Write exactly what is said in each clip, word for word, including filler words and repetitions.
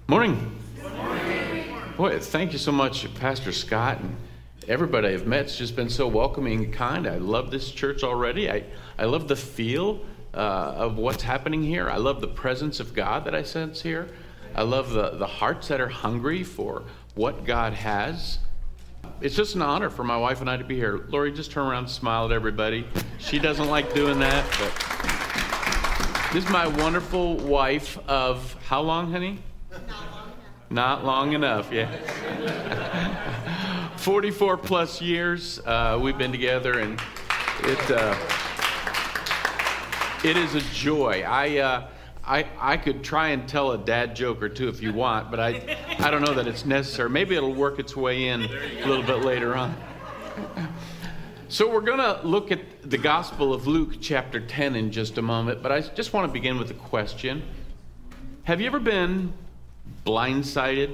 Morning. Morning. Boy, thank you so much, Pastor Scott, and everybody I've met. It's just been so welcoming and kind. I love this church already. I, I love the feel uh, of what's happening here. I love the presence of God that I sense here. I love the, the hearts that are hungry for what God has. It's just an honor for my wife and I to be here. Lori, just turn around and smile at everybody. She doesn't like doing that, but this is my wonderful wife of how long, honey? Not long enough, yeah. forty-four plus years uh, we've been together, and it uh, it is a joy. I, uh, I I could try and tell a dad joke or two if you want, but I I don't know that it's necessary. Maybe it'll work its way in a little bit later on. So we're going to look at the Gospel of Luke, chapter ten, in just a moment, but I just want to begin with a question. Have you ever been blindsided,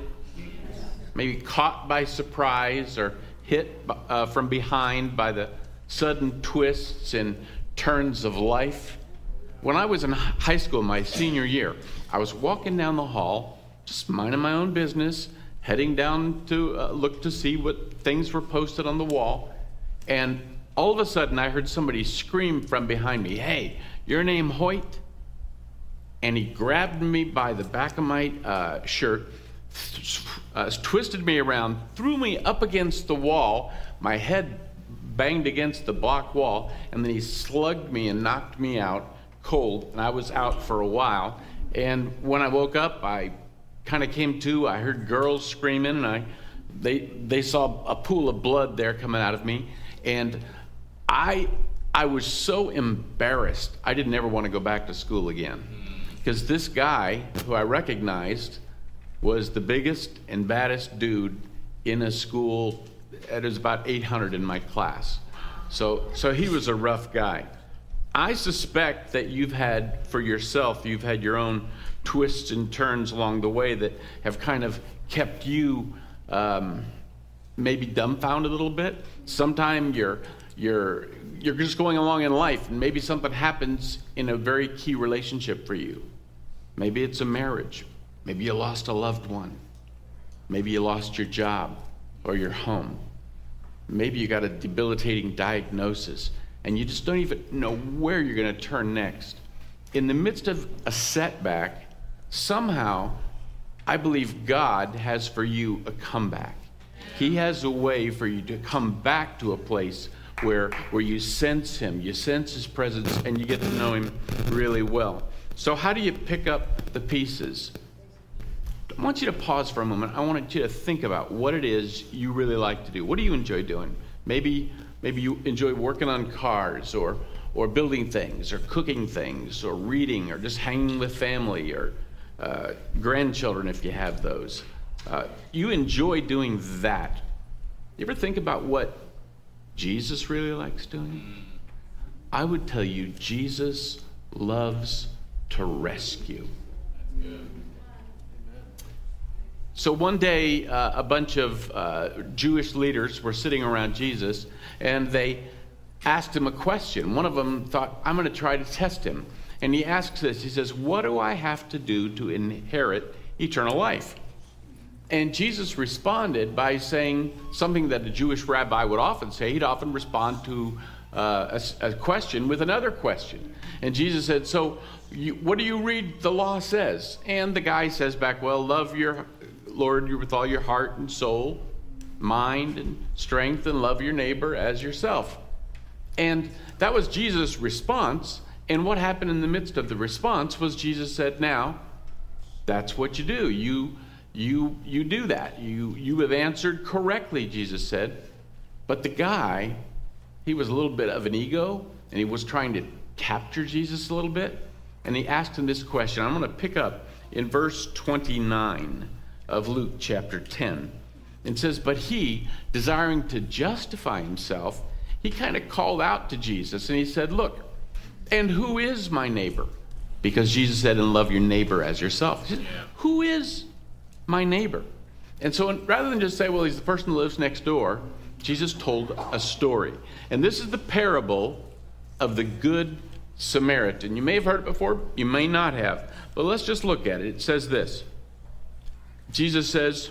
maybe caught by surprise or hit uh, from behind by the sudden twists and turns of life? When I was in high school, my senior year, I was walking down the hall, just minding my own business, heading down to uh, look to see what things were posted on the wall, and all of a sudden I heard somebody scream from behind me, "Hey, your name Hoyt?" And he grabbed me by the back of my uh, shirt, uh, twisted me around, threw me up against the wall. My head banged against the block wall, and then he slugged me and knocked me out cold, and I was out for a while. And when I woke up, I kind of came to. I heard girls screaming, and I they they saw a pool of blood there coming out of me, and I I was so embarrassed. I didn't ever want to go back to school again. Because this guy, who I recognized, was the biggest and baddest dude in a school. It was about eight hundred in my class. So, so he was a rough guy. I suspect that you've had, for yourself, you've had your own twists and turns along the way that have kind of kept you um, maybe dumbfounded a little bit. Sometime you're, you're, you're just going along in life, and maybe something happens in a very key relationship for you. Maybe it's a marriage. Maybe you lost a loved one. Maybe you lost your job or your home. Maybe you got a debilitating diagnosis and you just don't even know where you're going to turn next. In the midst of a setback, somehow, I believe God has for you a comeback. He has a way for you to come back to a place where, where you sense Him, you sense His presence, and you get to know Him really well. So how do you pick up the pieces? I want you to pause for a moment. I want you to think about what it is you really like to do. What do you enjoy doing? Maybe maybe you enjoy working on cars, or or building things, or cooking things, or reading, or just hanging with family, or uh, grandchildren if you have those. Uh, you enjoy doing that. You ever think about what Jesus really likes doing? I would tell you Jesus loves to rescue. So one day, uh, a bunch of uh, Jewish leaders were sitting around Jesus, and they asked him a question. One of them thought, I'm going to try to test him. And he asks this, he says, what do I have to do to inherit eternal life? And Jesus responded by saying something that a Jewish rabbi would often say. He'd often respond to uh, a, a question with another question. And Jesus said, so you, what do you read the law says? And the guy says back, well, love your Lord with all your heart and soul, mind and strength, and love your neighbor as yourself. And that was Jesus' response. And what happened in the midst of the response was Jesus said, now, that's what you do. You you you do that. You you have answered correctly, Jesus said. But the guy, he was a little bit of an ego, and he was trying to capture Jesus a little bit. And he asked him this question. I'm going to pick up in verse twenty-nine of Luke chapter ten. It says, but he, desiring to justify himself, he kind of called out to Jesus, and he said, look, and who is my neighbor? Because Jesus said, and love your neighbor as yourself. He said, who is my neighbor? And so rather than just say, well, he's the person who lives next door, Jesus told a story. And this is the parable of the Good Samaritan. You may have heard it before, you may not have. But let's just look at it. It says this. Jesus says,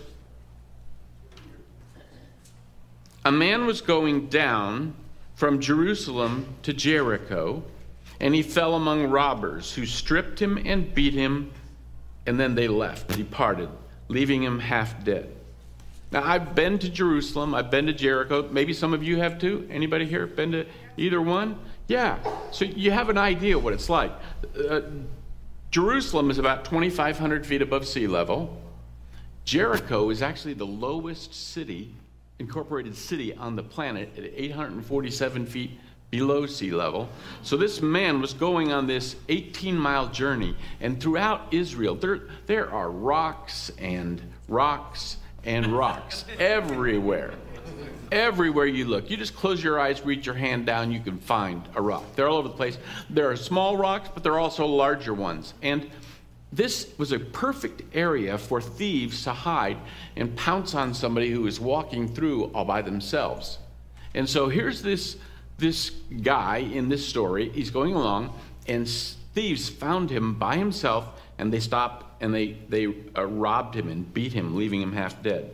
a man was going down from Jerusalem to Jericho, and he fell among robbers who stripped him and beat him, and then they left, departed, leaving him half dead. Now, I've been to Jerusalem. I've been to Jericho. Maybe some of you have too. Anybody here been to either one? Yeah. So you have an idea what it's like. Uh, Jerusalem is about twenty-five hundred feet above sea level. Jericho is actually the lowest city, incorporated city on the planet at eight hundred forty-seven feet below sea level. So this man was going on this eighteen mile journey, and throughout Israel, there, there are rocks and rocks and rocks everywhere. Everywhere you look. You just close your eyes, reach your hand down, you can find a rock. They're all over the place. There are small rocks, but there are also larger ones. And this was a perfect area for thieves to hide and pounce on somebody who is walking through all by themselves. And so here's this, this guy in this story. He's going along, and thieves found him by himself, and they stopped and they, they uh, robbed him and beat him, leaving him half dead.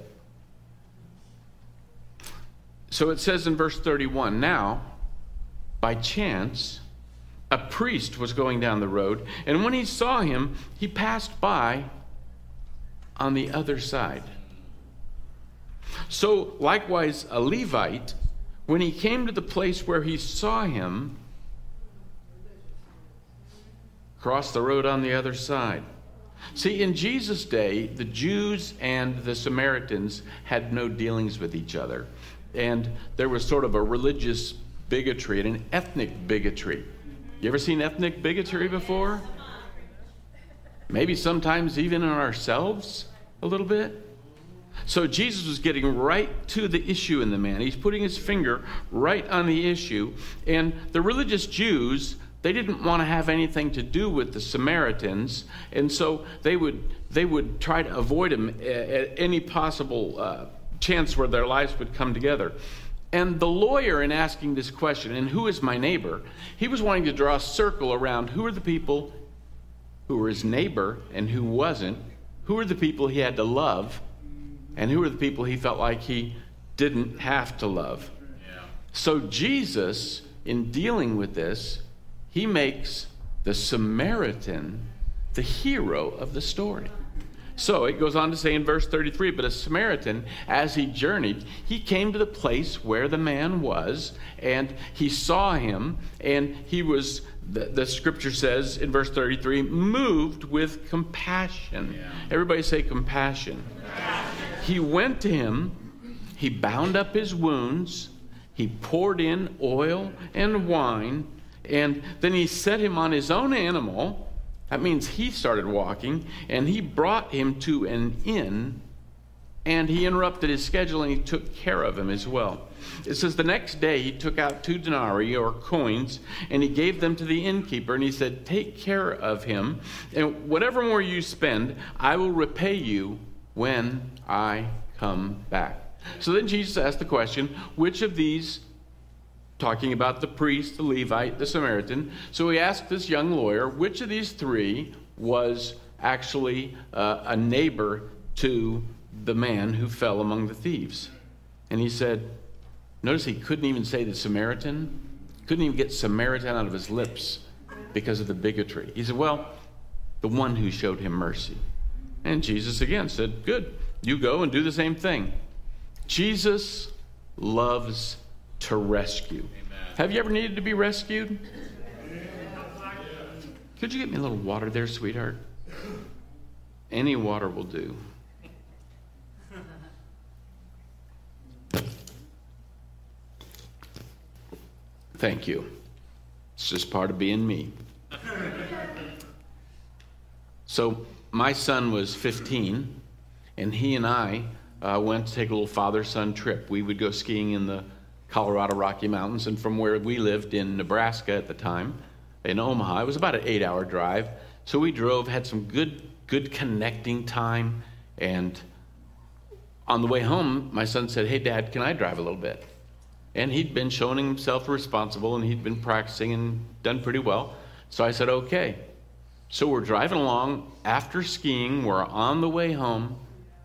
So it says in verse thirty-one, now, by chance, a priest was going down the road, and when he saw him, he passed by on the other side. So likewise, a Levite, when he came to the place where he saw him, crossed the road on the other side. See, in Jesus' day, the Jews and the Samaritans had no dealings with each other. And there was sort of a religious bigotry and an ethnic bigotry. You ever seen ethnic bigotry before? Maybe sometimes even in ourselves a little bit. So Jesus was getting right to the issue in the man. He's putting his finger right on the issue. And the religious Jews, they didn't want to have anything to do with the Samaritans, and so they would they would try to avoid him at any possible uh, chance where their lives would come together. And the lawyer, in asking this question, and who is my neighbor, he was wanting to draw a circle around who are the people who were his neighbor and who wasn't, who are the people he had to love, and who are the people he felt like he didn't have to love. Yeah. So Jesus, in dealing with this, he makes the Samaritan the hero of the story. So it goes on to say in verse thirty-three, but a Samaritan, as he journeyed, he came to the place where the man was, and he saw him, and he was, the, the scripture says in verse thirty-three, moved with compassion. Yeah. Everybody say compassion. compassion. He went to him, he bound up his wounds, he poured in oil and wine, and then he set him on his own animal. That means he started walking, and he brought him to an inn, and he interrupted his schedule, and he took care of him as well. It says the next day he took out two denarii, or coins, and he gave them to the innkeeper, and he said, take care of him, and whatever more you spend, I will repay you when I come back. So then Jesus asked the question, which of these, talking about the priest, the Levite, the Samaritan. So he asked this young lawyer, which of these three was actually uh, a neighbor to the man who fell among the thieves? And he said, notice he couldn't even say the Samaritan, couldn't even get Samaritan out of his lips because of the bigotry. He said, well, the one who showed him mercy. And Jesus again said, good, you go and do the same thing. Jesus loves to rescue. Amen. Have you ever needed to be rescued? Could you get me a little water there, sweetheart? Any water will do. Thank you. It's just part of being me. So my son was fifteen, and he and I uh, went to take a little father-son trip. We would go skiing in the Colorado Rocky Mountains, and from where we lived in Nebraska at the time, in Omaha, it was about an eight-hour drive. So we drove, had some good, good connecting time, and on the way home, my son said, hey, Dad, can I drive a little bit? And he'd been showing himself responsible, and he'd been practicing and done pretty well. So I said, okay. So we're driving along after skiing. We're on the way home,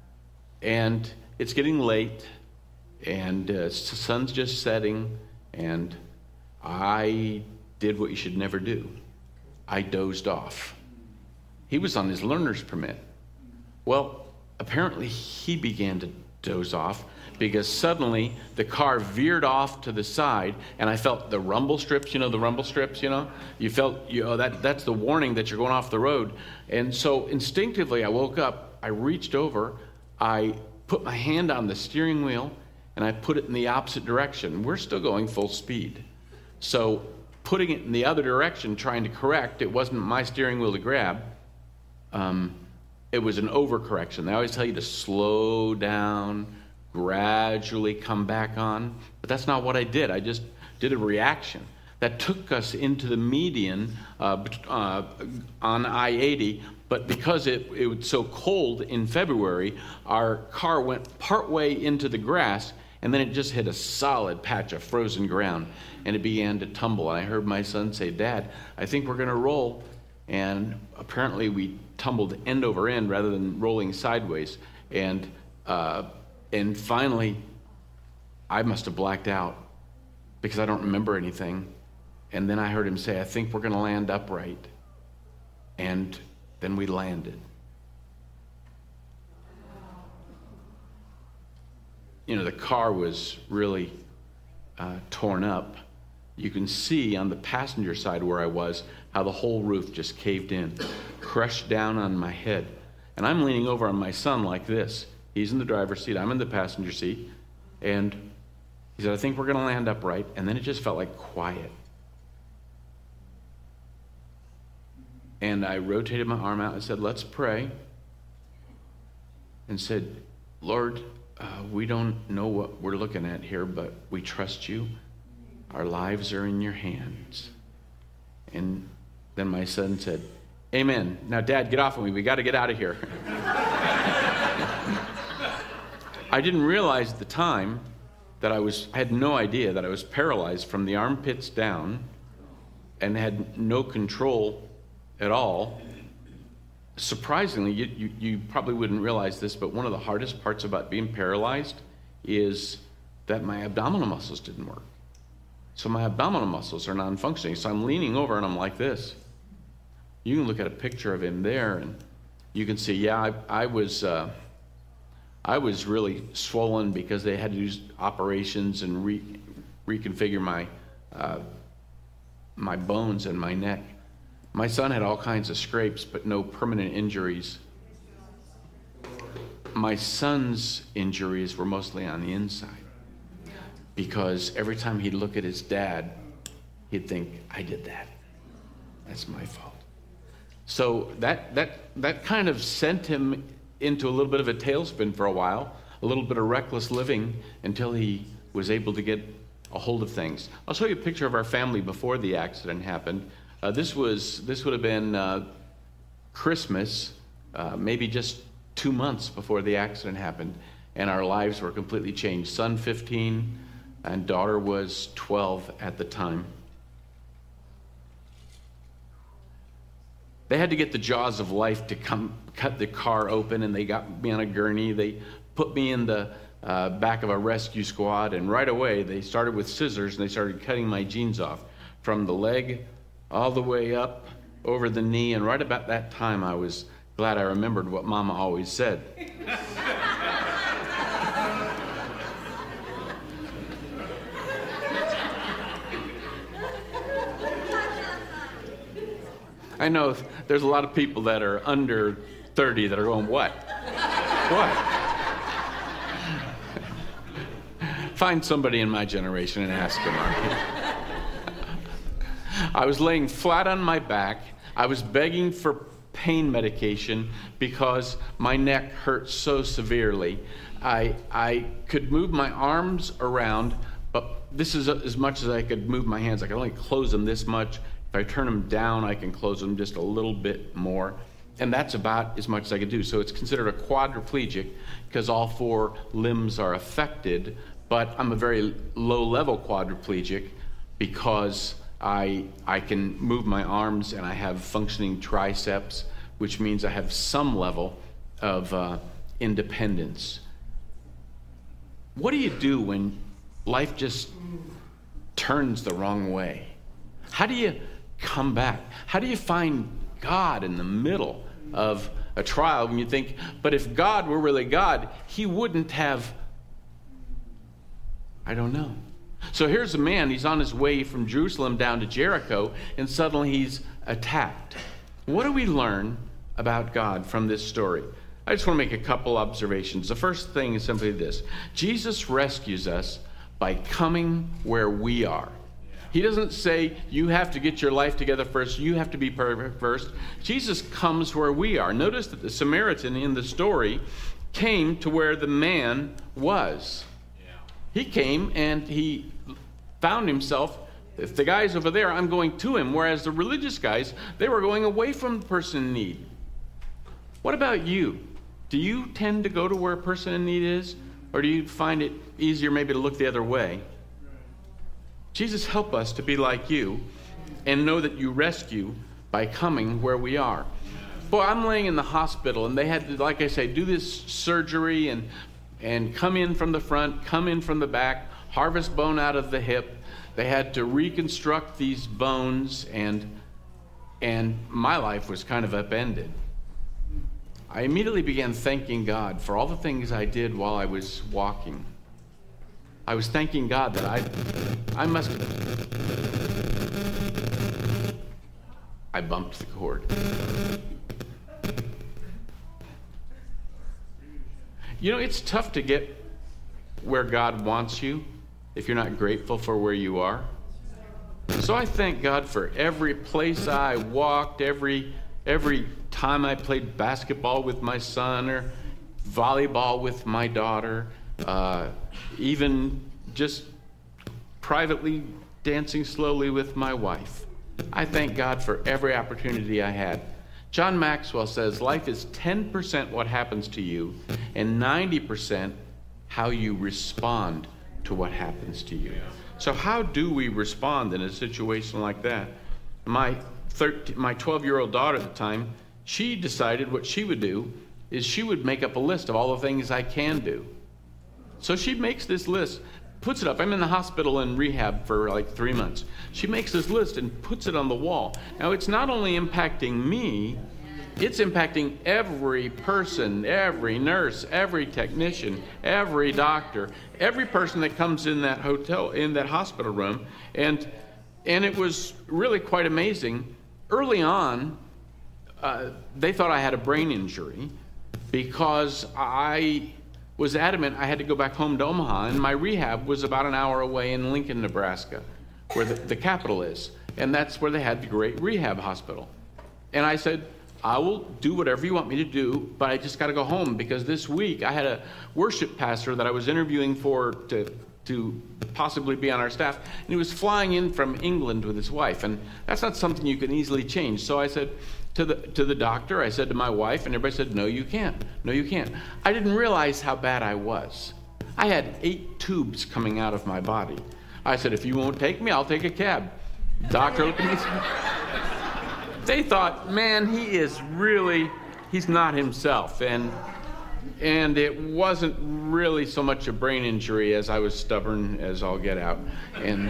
And it's getting late, and uh, the sun's just setting, and I did what you should never do. I dozed off. He was on his learner's permit. Well, apparently he began to doze off because suddenly the car veered off to the side, and I felt the rumble strips, you know, the rumble strips, you know? You felt, you know, that that's the warning that you're going off the road. And so instinctively I woke up, I reached over, I put my hand on the steering wheel, and I put it in the opposite direction. We're still going full speed. So putting it in the other direction, trying to correct, it wasn't my steering wheel to grab. Um, it was an overcorrection. They always tell you to slow down, gradually come back on. But that's not what I did. I just did a reaction. That took us into the median uh, uh, on I eighty. But because it, it was so cold in February, our car went partway into the grass, and then it just hit a solid patch of frozen ground, and it began to tumble. And I heard my son say, "Dad, I think we're going to roll." And apparently we tumbled end over end rather than rolling sideways. And uh, and finally, I must have blacked out because I don't remember anything. And then I heard him say, "I think we're going to land upright." And then we landed. You know, the car was really uh, torn up. You can see on the passenger side where I was how the whole roof just caved in, crushed down on my head. And I'm leaning over on my son like this. He's in the driver's seat, I'm in the passenger seat. And he said, "I think we're going to land upright." And then it just felt like quiet. And I rotated my arm out and said, "Let's pray." And said, "Lord, uh, we don't know what we're looking at here, but we trust you. Our lives are in your hands." And then my son said, "Amen. Now, Dad, get off of me. We got to get out of here." I didn't realize at the time that I was, I had no idea that I was paralyzed from the armpits down and had no control at all. Surprisingly, you, you, you probably wouldn't realize this, but one of the hardest parts about being paralyzed is that my abdominal muscles didn't work. So my abdominal muscles are non-functioning. So I'm leaning over and I'm like this. You can look at a picture of him there and you can see, yeah, I, I was uh, I was really swollen because they had to do operations and re reconfigure my uh, my bones and my neck. My son had all kinds of scrapes, but no permanent injuries. My son's injuries were mostly on the inside, because every time he'd look at his dad, he'd think, "I did that. That's my fault." So that that that kind of sent him into a little bit of a tailspin for a while, a little bit of reckless living, until he was able to get a hold of things. I'll show you a picture of our family before the accident happened. Uh, this was this would have been uh, Christmas, uh, maybe just two months before the accident happened, and our lives were completely changed. Son fifteen, and daughter was twelve at the time. They had to get the jaws of life to come cut the car open, and they got me on a gurney. They put me in the uh, back of a rescue squad, and right away they started with scissors and they started cutting my jeans off from the leg all the way up over the knee. And right about that time, I was glad I remembered what Mama always said. I know there's a lot of people that are under thirty that are going, "What? What?" Find somebody in my generation and ask them. I was laying flat on my back. I was begging for pain medication because my neck hurt so severely. I, I could move my arms around, but this is as much as I could move my hands. I could only close them this much. If I turn them down, I can close them just a little bit more. And that's about as much as I could do. So it's considered a quadriplegic because all four limbs are affected, but I'm a very low-level quadriplegic because I, I can move my arms and I have functioning triceps, which means I have some level of uh, independence. what do you do when life just turns the wrong way? How do you come back? How do you find God in the middle of a trial when you think, but if God were really God, he wouldn't have, I don't know. So here's a man, he's on his way from Jerusalem down to Jericho, and suddenly he's attacked. What do we learn about God from this story? I just want to make a couple observations. The first thing is simply this: Jesus rescues us by coming where we are. He doesn't say you have to get your life together first, you have to be perfect first. Jesus comes where we are. Notice that the Samaritan in the story came to where the man was. He came and he found himself, if the guy's over there, I'm going to him. Whereas the religious guys, they were going away from the person in need. What about you? Do you tend to go to where a person in need is? Or do you find it easier maybe to look the other way? Jesus, help us to be like you and know that you rescue by coming where we are. Boy, I'm laying in the hospital and they had to, like I say, do this surgery and and come in from the front, come in from the back, harvest bone out of the hip. They had to reconstruct these bones, and and my life was kind of upended. I immediately began thanking God for all the things I did while I was walking. I was thanking God that I I must have, I bumped the cord. You know, it's tough to get where God wants you if you're not grateful for where you are. So I thank God for every place I walked, every every time I played basketball with my son or volleyball with my daughter, uh, even just privately dancing slowly with my wife. I thank God for every opportunity I had. John Maxwell says life is ten percent what happens to you and ninety percent how you respond to what happens to you. So how do we respond in a situation like that? My thirteen, my twelve-year-old daughter at the time, she decided what she would do is she would make up a list of all the things I can do. So she makes this list, puts it up. I'm in the hospital in rehab for like three months. She makes this list and puts it on the wall. Now, it's not only impacting me, it's impacting every person, every nurse, every technician, every doctor, every person that comes in that hotel, in that hospital room. And, and it was really quite amazing. Early on, uh, they thought I had a brain injury because I was adamant I had to go back home to Omaha, and my rehab was about an hour away in Lincoln, Nebraska, where the, the capital is. And that's where they had the great rehab hospital. And I said, I will do whatever you want me to do, but I just got to go home because this week I had a worship pastor that I was interviewing for to, to possibly be on our staff, and he was flying in from England with his wife, and that's not something you can easily change. So I said to the, to the doctor, I said to my wife, and everybody said, no, you can't. No, you can't. I didn't realize how bad I was. I had eight tubes coming out of my body. I said, if you won't take me, I'll take a cab. Doctor looked at me. They thought, man, he is really, he's not himself. And and it wasn't really so much a brain injury as I was stubborn as all get out. And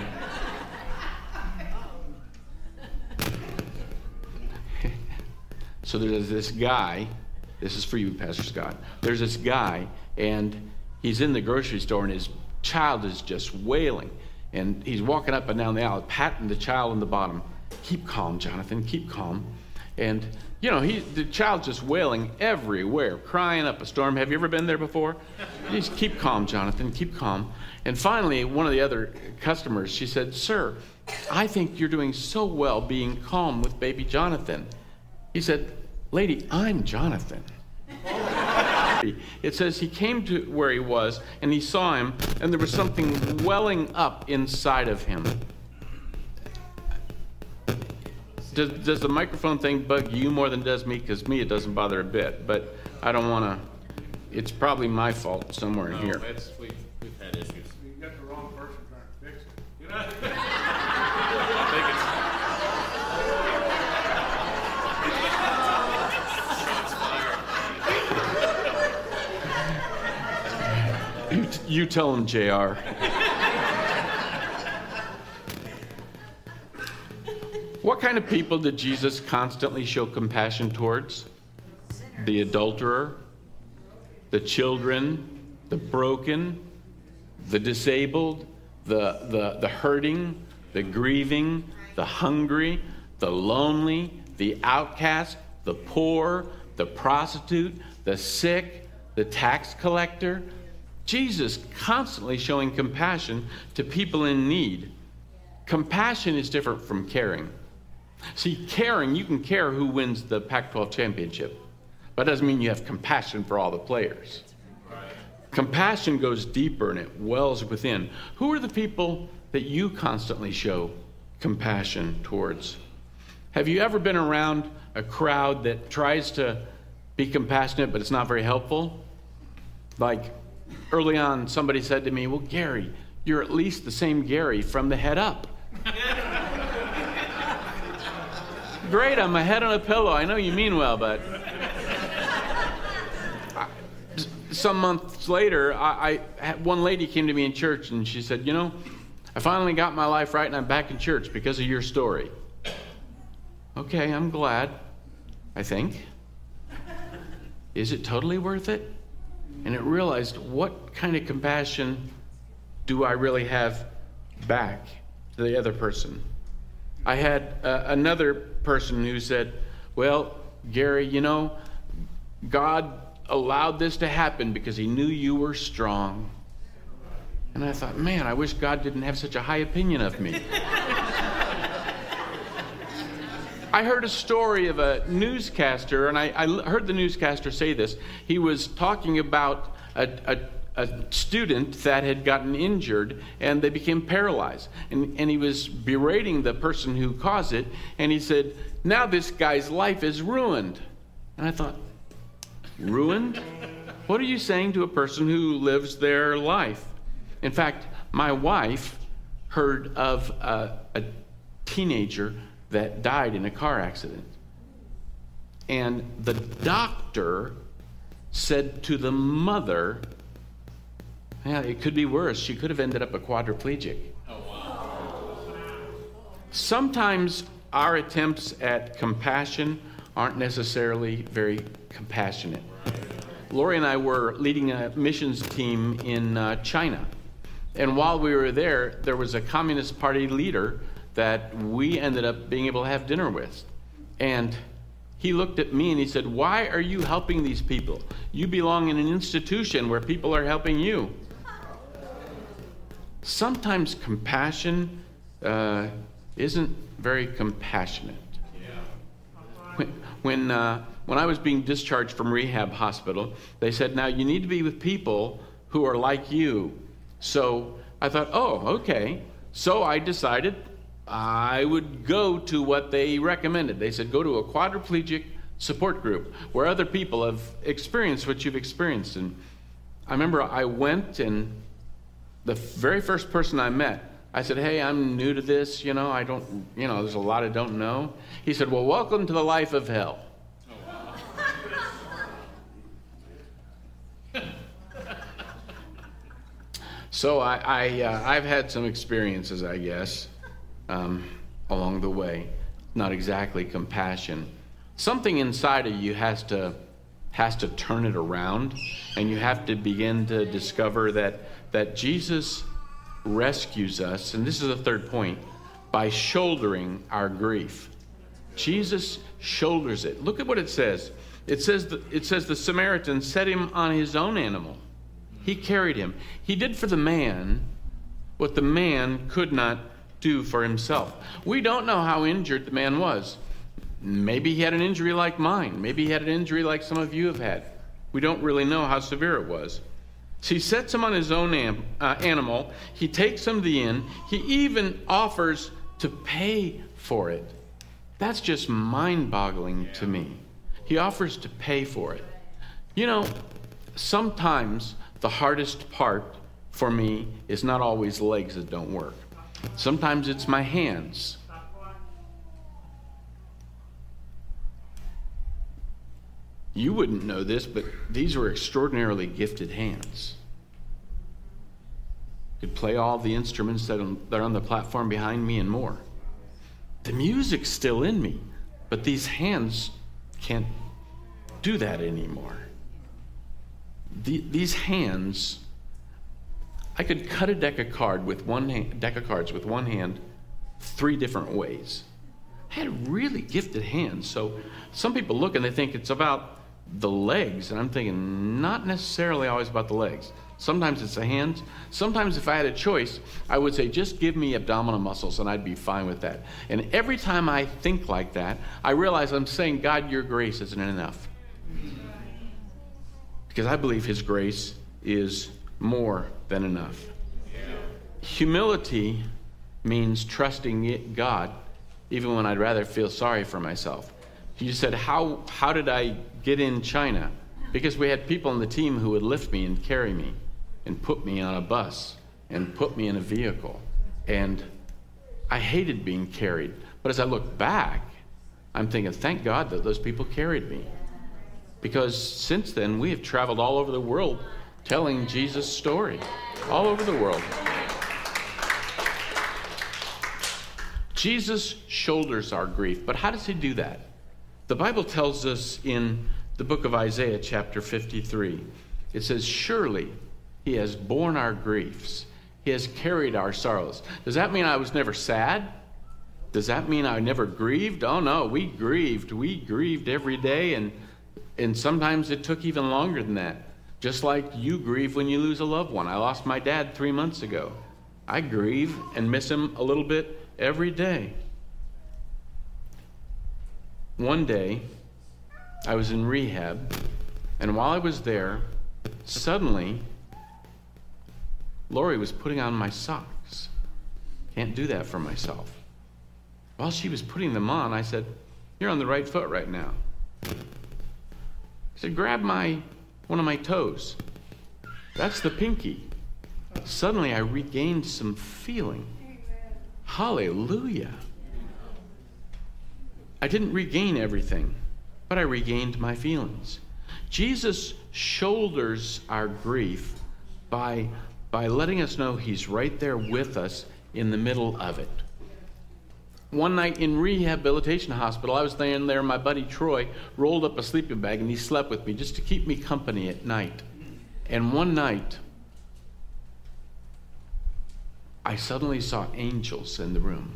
so there's this guy, this is for you, Pastor Scott. There's this guy, and he's in the grocery store, and his child is just wailing. And he's walking up and down the aisle, patting the child on the bottom. Keep calm, Jonathan, keep calm. And, you know, he, the child's just wailing everywhere, crying up a storm. Have you ever been there before? Just keep calm, Jonathan, keep calm. And finally, one of the other customers, she said, sir, I think you're doing so well being calm with baby Jonathan. He said, lady, I'm Jonathan. It says he came to where he was, and he saw him, and there was something welling up inside of him. Does, does the microphone thing bug you more than it does me? Because me, it doesn't bother a bit. But I don't want to. It's probably my fault somewhere no, in here. It's, we've, we've had issues. You got the wrong person trying to fix it. You know? I think it's. You, you tell him, J R. What kind of people did Jesus constantly show compassion towards? The adulterer, the children, the broken, the disabled, the, the, the hurting, the grieving, the hungry, the lonely, the outcast, the poor, the prostitute, the sick, the tax collector. Jesus constantly showing compassion to people in need. Compassion is different from caring. See, caring, you can care who wins the Pac twelve championship. But that doesn't mean you have compassion for all the players. Compassion goes deeper and it wells within. Who are the people that you constantly show compassion towards? Have you ever been around a crowd that tries to be compassionate, but it's not very helpful? Like early on, somebody said to me, well, Gary, you're at least the same Gary from the head up. Great, I'm a head on a pillow. I know you mean well, but... Some months later, I, I one lady came to me in church and she said, you know, I finally got my life right and I'm back in church because of your story. Okay, I'm glad, I think. Is it totally worth it? And it realized, what kind of compassion do I really have back to the other person? I had uh, another person who said, well, Gary, you know, God allowed this to happen because he knew you were strong. And I thought, man, I wish God didn't have such a high opinion of me. I heard a story of a newscaster, and I, I heard the newscaster say this. He was talking about a, a, a student that had gotten injured, and they became paralyzed. And, and he was berating the person who caused it, and he said, now this guy's life is ruined. And I thought, ruined? What are you saying to a person who lives their life? In fact, my wife heard of a, a teenager that died in a car accident. And the doctor said to the mother, yeah, it could be worse. She could have ended up a quadriplegic. Oh, wow. Sometimes our attempts at compassion aren't necessarily very compassionate. Lori and I were leading a missions team in uh, China. And while we were there, there was a Communist Party leader that we ended up being able to have dinner with. And he looked at me and he said, why are you helping these people? You belong in an institution where people are helping you. Sometimes compassion uh, isn't very compassionate. When, when, uh, when I was being discharged from rehab hospital, they said, now you need to be with people who are like you. So I thought, oh, okay. So I decided I would go to what they recommended. They said, go to a quadriplegic support group where other people have experienced what you've experienced. And I remember I went, and the very first person I met, I said, hey, I'm new to this, you know, I don't, you know, there's a lot I don't know. He said, well, welcome to the life of hell. Oh, wow. So I, I, uh, I've had some experiences, I guess, um, along the way. Not exactly compassion. Something inside of you has to, has to turn it around, and you have to begin to discover that, that Jesus rescues us, and this is the third point, by shouldering our grief. Jesus shoulders it. Look at what it says. It says the, it says the Samaritan set him on his own animal. He carried him. He did for the man what the man could not do for himself. We don't know how injured the man was. Maybe he had an injury like mine. Maybe he had an injury like some of you have had. We don't really know how severe it was. So he sets him on his own am, uh, animal. He takes him to the inn. He even offers to pay for it. That's just mind-boggling to me. He offers to pay for it. You know, sometimes the hardest part for me is not always legs that don't work. Sometimes it's my hands. You wouldn't know this, but these were extraordinarily gifted hands. could play all the instruments that are on the platform behind me and more. The music's still in me, but these hands can't do that anymore. The, these hands, I could cut a deck of card with one hand, deck of cards with one hand three different ways. I had really gifted hands. So some people look and they think it's about the legs, and I'm thinking not necessarily always about the legs. Sometimes it's the hands. Sometimes if I had a choice, I would say just give me abdominal muscles and I'd be fine with that. And every time I think like that, I realize I'm saying, God, your grace isn't enough. Because I believe his grace is more than enough. Humility means trusting God even when I'd rather feel sorry for myself. You said, how, how did I get in China? Because we had people on the team who would lift me and carry me and put me on a bus and put me in a vehicle. And I hated being carried. But as I look back, I'm thinking, thank God that those people carried me. Because since then, we have traveled all over the world telling Jesus' story. All over the world. Jesus shoulders our grief. But how does he do that? The Bible tells us in the book of Isaiah, chapter fifty-three, it says, surely he has borne our griefs. He has carried our sorrows. Does that mean I was never sad? Does that mean I never grieved? Oh, no, we grieved. We grieved every day, and, and sometimes it took even longer than that. Just like you grieve when you lose a loved one. I lost my dad three months ago. I grieve and miss him a little bit every day. One day, I was in rehab, and while I was there, suddenly, Lori was putting on my socks. Can't do that for myself. While she was putting them on, I said, you're on the right foot right now. I said, grab my one of my toes. That's the pinky. Suddenly, I regained some feeling. Hallelujah. I didn't regain everything, but I regained my feelings. Jesus shoulders our grief by, by letting us know he's right there with us in the middle of it. One night in rehabilitation hospital, I was laying there, my buddy Troy rolled up a sleeping bag and he slept with me just to keep me company at night. And one night, I suddenly saw angels in the room.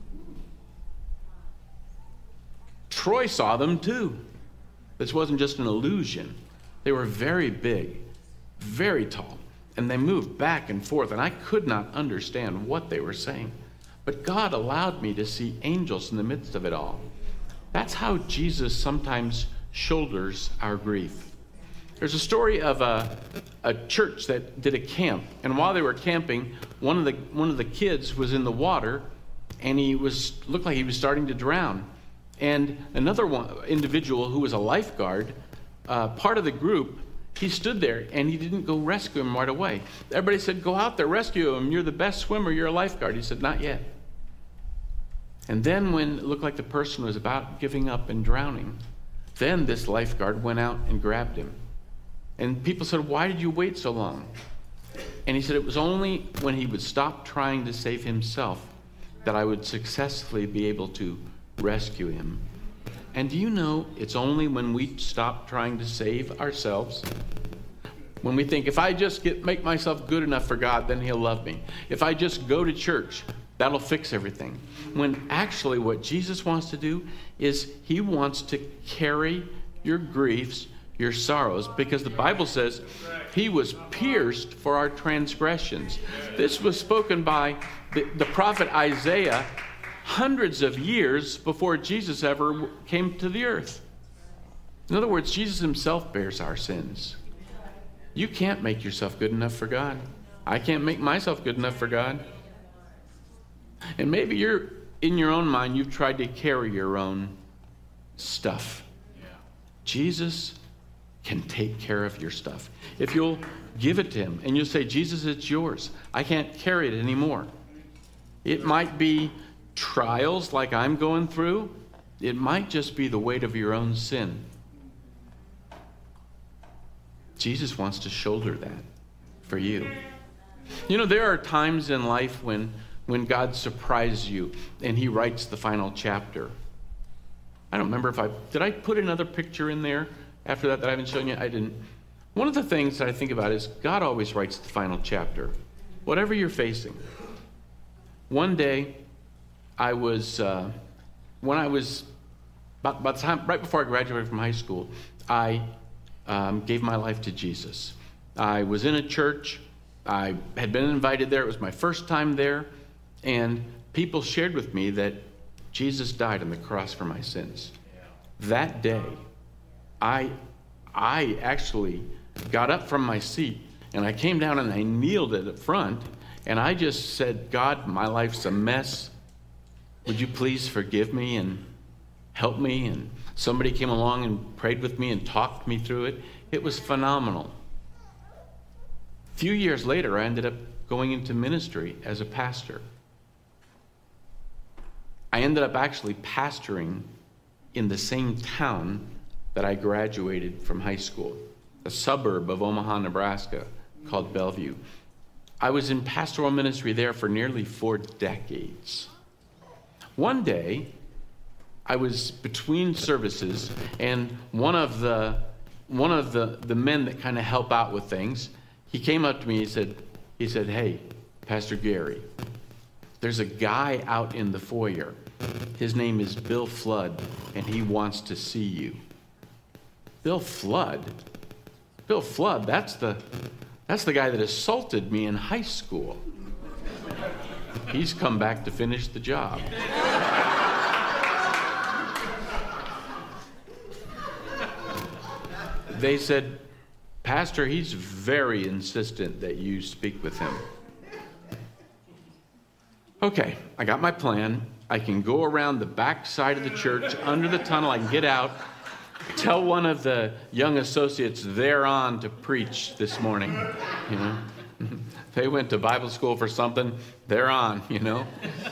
Troy saw them too. This wasn't just an illusion. They were very big, very tall, and they moved back and forth, and I could not understand what they were saying. But God allowed me to see angels in the midst of it all. That's how Jesus sometimes shoulders our grief. There's a story of a, a church that did a camp, and while they were camping, one of the one of the kids was in the water, and he was looked like he was starting to drown. And another one, individual who was a lifeguard, uh, part of the group, he stood there and he didn't go rescue him right away. Everybody said, go out there, rescue him. You're the best swimmer. You're a lifeguard. He said, not yet. And then when it looked like the person was about giving up and drowning, then this lifeguard went out and grabbed him. And people said, why did you wait so long? And he said, it was only when he would stop trying to save himself that I would successfully be able to rescue him. And do you know, it's only when we stop trying to save ourselves, when we think, if I just get make myself good enough for God, then he'll love me. If I just go to church, that'll fix everything. When actually what Jesus wants to do is he wants to carry your griefs, your sorrows, because the Bible says he was pierced for our transgressions. This was spoken by the, the prophet Isaiah hundreds of years before Jesus ever came to the earth. In other words, Jesus himself bears our sins. You can't make yourself good enough for God. I can't make myself good enough for God. And maybe you're, in your own mind, you've tried to carry your own stuff. Jesus can take care of your stuff. If you'll give it to him and you'll say, Jesus, it's yours. I can't carry it anymore. It might be trials like I'm going through. It might just be the weight of your own sin. Jesus wants to shoulder that for you. You know, there are times in life when, when God surprises you and he writes the final chapter. I don't remember if I, did I put another picture in there after that that I haven't shown you? I didn't. One of the things that I think about is God always writes the final chapter, whatever you're facing. One day, I was, uh, when I was, about, about the time, right before I graduated from high school, I um, gave my life to Jesus. I was in a church. I had been invited there. It was my first time there. And people shared with me that Jesus died on the cross for my sins. That day, I, I actually got up from my seat and I came down and I kneeled at the front and I just said, God, my life's a mess. Would you please forgive me and help me? And somebody came along and prayed with me and talked me through it. It was phenomenal. A few years later, I ended up going into ministry as a pastor. I ended up actually pastoring in the same town that I graduated from high school, a suburb of Omaha, Nebraska, called Bellevue. I was in pastoral ministry there for nearly four decades. One day, I was between services, and one of the one of the, the men that kind of help out with things, he came up to me, he said, he said, hey, Pastor Gary, there's a guy out in the foyer. His name is Bill Flood, and he wants to see you. Bill Flood? Bill Flood, that's the that's the guy that assaulted me in high school. He's come back to finish the job. They said, Pastor, he's very insistent that you speak with him. Okay, I got my plan. I can go around the back side of the church, under the tunnel. I can get out, tell one of the young associates they're on to preach this morning. You know, they went to Bible school for something. They're on. You know,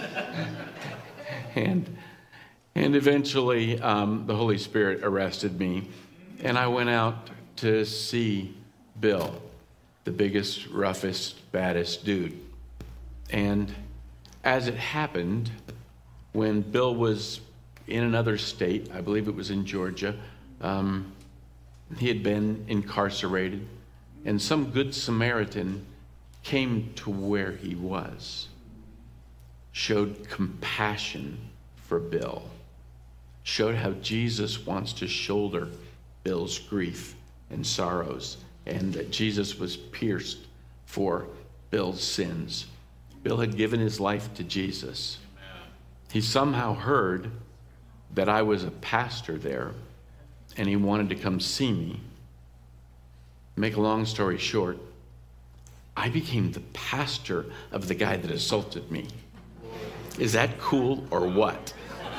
and and eventually um, the Holy Spirit arrested me, and I went out to see Bill, the biggest, roughest, baddest dude. And as it happened, when Bill was in another state, I believe it was in Georgia, um, he had been incarcerated, and some good Samaritan came to where he was, showed compassion for Bill, showed how Jesus wants to shoulder Bill's grief and sorrows, and that Jesus was pierced for Bill's sins. Bill had given his life to Jesus. He somehow heard that I was a pastor there, and he wanted to come see me. Make a long story short, I became the pastor of the guy that assaulted me. Is that cool or what?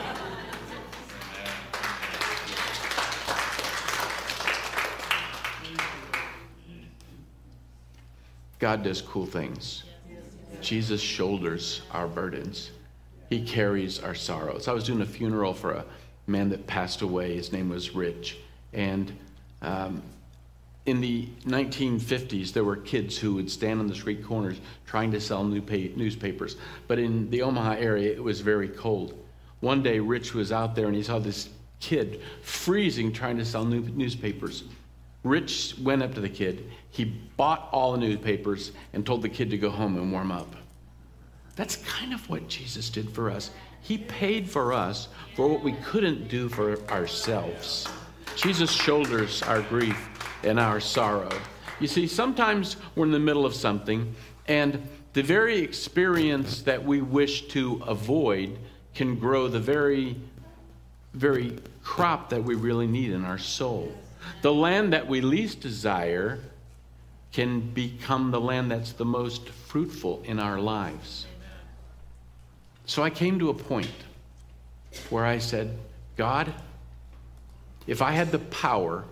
God does cool things. Jesus shoulders our burdens. He carries our sorrows. I was doing a funeral for a man that passed away. His name was Rich. And um, in the nineteen fifties, there were kids who would stand on the street corners trying to sell new pa- newspapers. But in the Omaha area, it was very cold. One day, Rich was out there and he saw this kid freezing trying to sell new newspapers. Rich went up to the kid. He bought all the newspapers and told the kid to go home and warm up. That's kind of what Jesus did for us. He paid for us for what we couldn't do for ourselves. Jesus shoulders our grief and our sorrow. You see, sometimes we're in the middle of something, and the very experience that we wish to avoid can grow the very, very crop that we really need in our soul. The land that we least desire can become the land that's the most fruitful in our lives. So I came to a point where I said, God, if I had the power,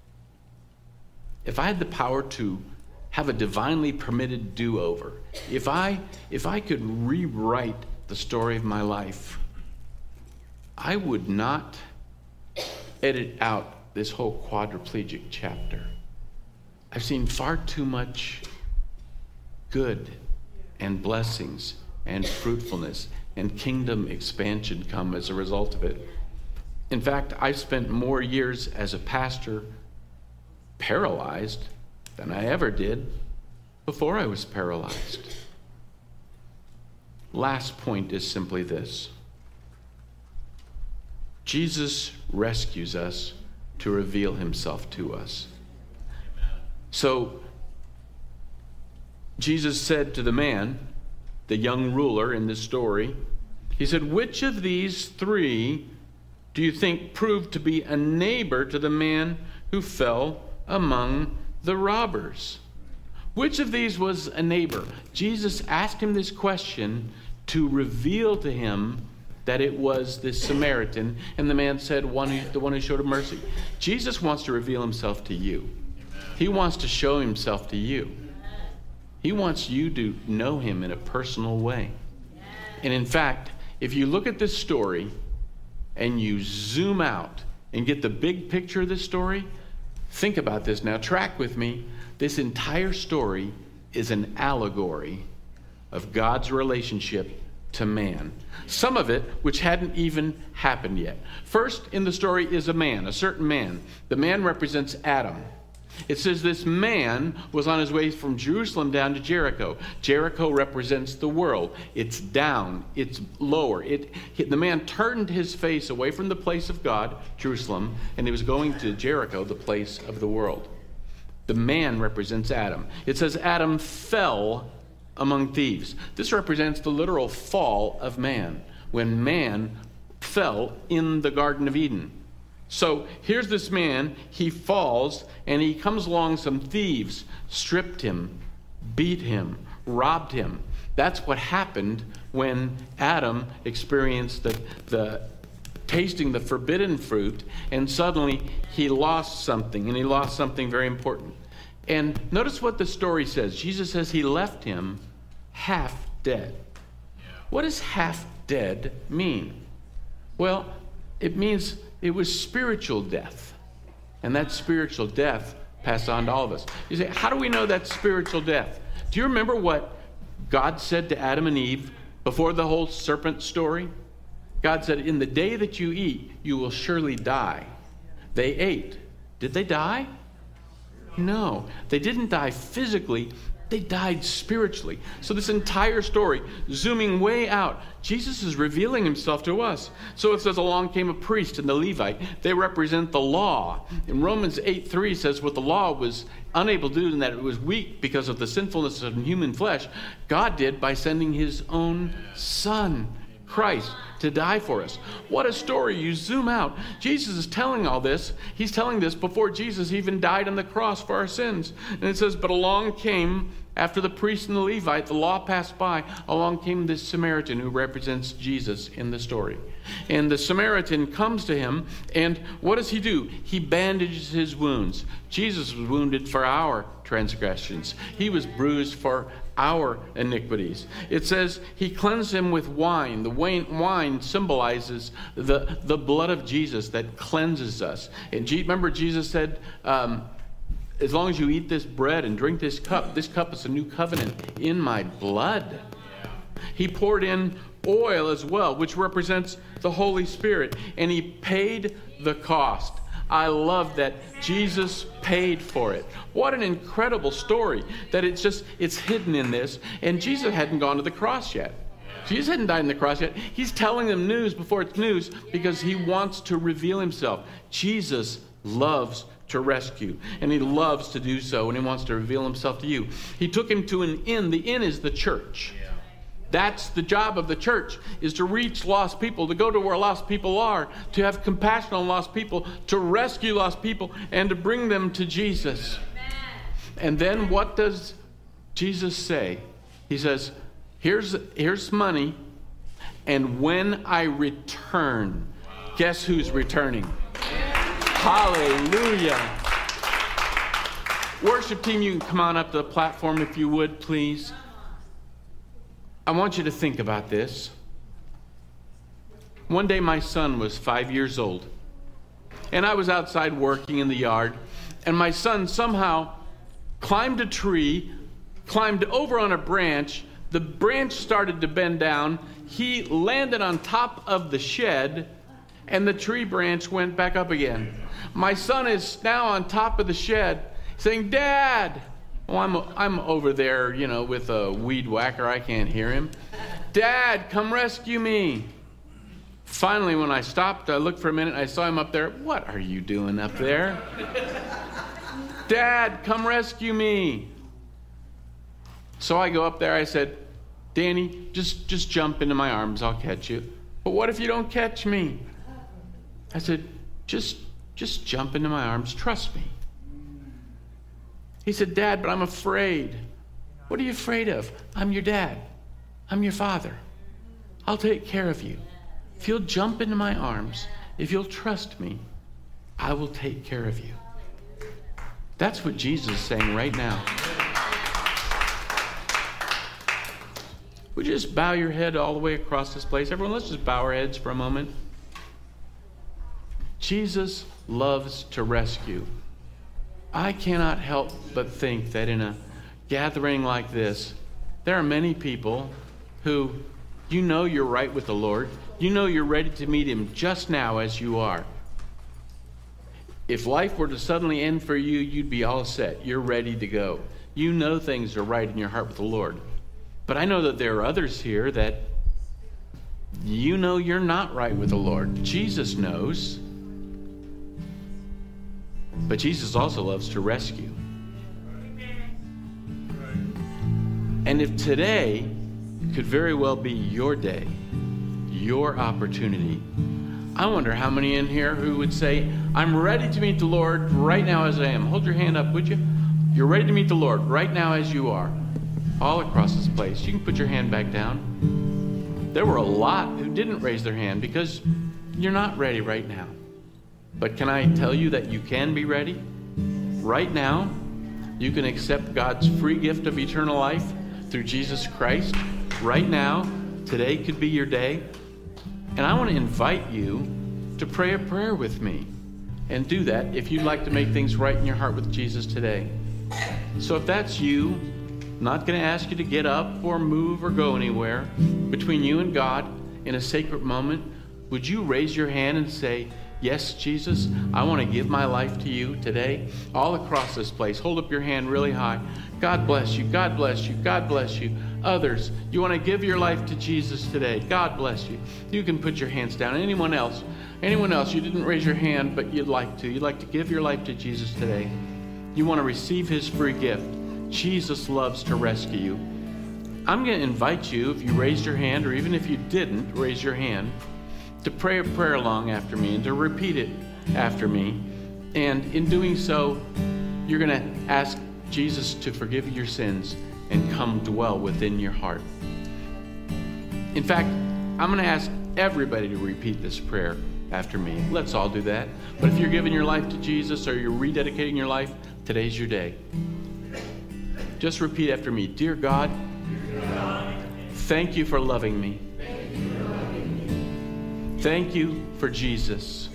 if I had the power to have a divinely permitted do-over, if I, if I could rewrite the story of my life, I would not edit out this whole quadriplegic chapter. I've seen far too much good and blessings and fruitfulness and kingdom expansion come as a result of it. In fact, I spent more years as a pastor paralyzed than I ever did before I was paralyzed. Last point is simply this. Jesus rescues us to reveal himself to us. So, Jesus said to the man, the young ruler in this story, he said, which of these three do you think proved to be a neighbor to the man who fell among the robbers? Which of these was a neighbor? Jesus asked him this question to reveal to him that it was this Samaritan, and the man said, one who, the one who showed him mercy. Jesus wants to reveal himself to you. He wants to show himself to you. He wants you to know him in a personal way. And in fact, if you look at this story and you zoom out and get the big picture of this story, think about this now. Track with me. This entire story is an allegory of God's relationship to man. Some of it which hadn't even happened yet. First in the story is a man, a certain man. The man represents Adam. It says this man was on his way from Jerusalem down to Jericho. Jericho represents the world. It's down. It's lower. It, the man turned his face away from the place of God, Jerusalem, and he was going to Jericho, the place of the world. The man represents Adam. It says Adam fell among thieves. This represents the literal fall of man, when man fell in the Garden of Eden. So here's this man, he falls, and he comes along, some thieves stripped him, beat him, robbed him. That's what happened when Adam experienced the, the tasting the forbidden fruit, and suddenly he lost something, and he lost something very important. And notice what the story says. Jesus says he left him half dead. What does half dead mean? Well, it means it was spiritual death. And that spiritual death passed on to all of us. You say, how do we know that's spiritual death? Do you remember what God said to Adam and Eve before the whole serpent story? God said, in the day that you eat, you will surely die. They ate. Did they die? No. They didn't die physically. They died spiritually. So this entire story, zooming way out, Jesus is revealing himself to us. So it says, along came a priest and the Levite. They represent the law. In Romans eight three says, what the law was unable to do, and that it was weak because of the sinfulness of human flesh, God did by sending his own Son, Christ, to die for us. What a story. You zoom out. Jesus is telling all this. He's telling this before Jesus even died on the cross for our sins. And it says, but along came, after the priest and the Levite, the law passed by, along came this Samaritan who represents Jesus in the story. And the Samaritan comes to him, and what does he do? He bandages his wounds. Jesus was wounded for our transgressions. He was bruised for our iniquities. It says he cleansed him with wine. The wine symbolizes the, the blood of Jesus that cleanses us. And remember, Jesus said, um, as long as you eat this bread and drink this cup, this cup is a new covenant in my blood. He poured in oil as well, which represents the Holy Spirit, and he paid the cost. I love that Jesus paid for it. What an incredible story that it's just, it's hidden in this. And Jesus hadn't gone to the cross yet. Jesus hadn't died on the cross yet. He's telling them news before it's news because he wants to reveal himself. Jesus loves to rescue, and he loves to do so, and he wants to reveal himself to you. He took him to an inn. The inn is the church. That's the job of the church, is to reach lost people, to go to where lost people are, to have compassion on lost people, to rescue lost people, and to bring them to Jesus. Amen. And then what does Jesus say? He says, here's, here's money, and when I return, wow. Guess who's returning? Hallelujah. Worship team, you can come on up to the platform if you would, please. I want you to think about this. One day my son was five years old, and I was outside working in the yard, and my son somehow climbed a tree climbed over on a branch. The branch started to bend down. He landed on top of the shed, and the tree branch went back up again. My son is now on top of the shed saying, Dad! Well, I'm, I'm over there, you know, with a weed whacker. I can't hear him. Dad, come rescue me. Finally, when I stopped, I looked for a minute. I saw him up there. What are you doing up there? Dad, come rescue me. So I go up there. I said, Danny, just, just jump into my arms. I'll catch you. But what if you don't catch me? I said, just, just jump into my arms. Trust me. He said, Dad, but I'm afraid. What are you afraid of? I'm your dad. I'm your father. I'll take care of you. If you'll jump into my arms, if you'll trust me, I will take care of you. That's what Jesus is saying right now. Would you just bow your head all the way across this place? Everyone, let's just bow our heads for a moment. Jesus loves to rescue. I cannot help but think that in a gathering like this, there are many people who, you know you're right with the Lord. You know you're ready to meet him just now as you are. If life were to suddenly end for you, you'd be all set. You're ready to go. You know things are right in your heart with the Lord. But I know that there are others here that you know you're not right with the Lord. Jesus knows. But Jesus also loves to rescue. And if today could very well be your day, your opportunity, I wonder how many in here who would say, I'm ready to meet the Lord right now as I am. Hold your hand up, would you? You're ready to meet the Lord right now as you are. All across this place. You can put your hand back down. There were a lot who didn't raise their hand because you're not ready right now. But can I tell you that you can be ready? Right now, you can accept God's free gift of eternal life through Jesus Christ. Right now, today could be your day. And I want to invite you to pray a prayer with me. And do that if you'd like to make things right in your heart with Jesus today. So if that's you, I'm not going to ask you to get up or move or go anywhere. Between you and God, in a sacred moment, would you raise your hand and say, yes, Jesus, I want to give my life to you today. All across this place, hold up your hand really high. God bless you, God bless you, God bless you. Others, you want to give your life to Jesus today. God bless you. You can put your hands down. Anyone else, anyone else, you didn't raise your hand, but you'd like to. You'd like to give your life to Jesus today. You want to receive his free gift. Jesus loves to rescue you. I'm going to invite you, if you raised your hand, or even if you didn't raise your hand, to pray a prayer along after me and to repeat it after me. And in doing so, you're going to ask Jesus to forgive your sins and come dwell within your heart. In fact, I'm going to ask everybody to repeat this prayer after me. Let's all do that. But if you're giving your life to Jesus or you're rededicating your life, today's your day. Just repeat after me. Dear God, thank you for loving me. Thank you for Jesus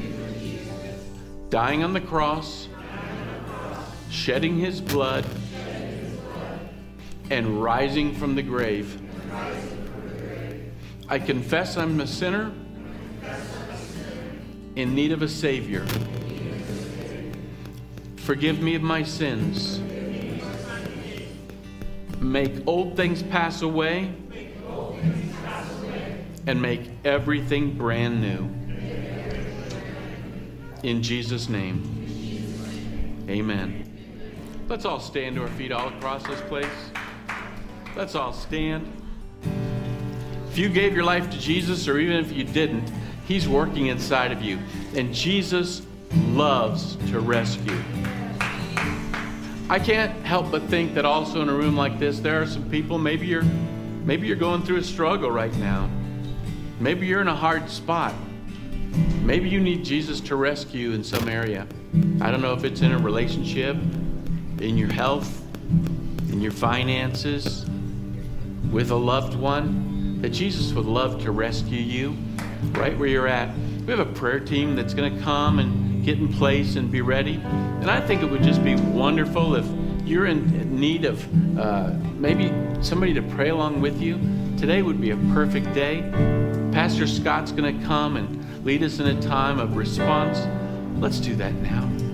dying on the cross, shedding his blood, and rising from the grave. I confess I'm a sinner in need of a Savior. Forgive me of my sins. Make old things pass away and make everything brand new. In Jesus' name, amen. Let's all stand to our feet all across this place. Let's all stand. If you gave your life to Jesus, or even if you didn't, he's working inside of you. And Jesus loves to rescue. I can't help but think that also in a room like this, there are some people, maybe you're, maybe you're going through a struggle right now. Maybe you're in a hard spot. Maybe you need Jesus to rescue you in some area. I don't know if it's in a relationship, in your health, in your finances, with a loved one, that Jesus would love to rescue you right where you're at. We have a prayer team that's going to come and get in place and be ready. And I think it would just be wonderful if you're in need of uh, maybe somebody to pray along with you, today would be a perfect day. Pastor Scott's going to come and lead us in a time of response. Let's do that now.